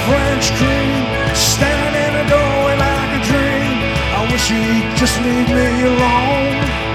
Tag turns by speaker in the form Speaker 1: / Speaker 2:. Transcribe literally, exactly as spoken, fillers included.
Speaker 1: French cream, standing in the doorway like a dream. I wish you'd just leave me alone.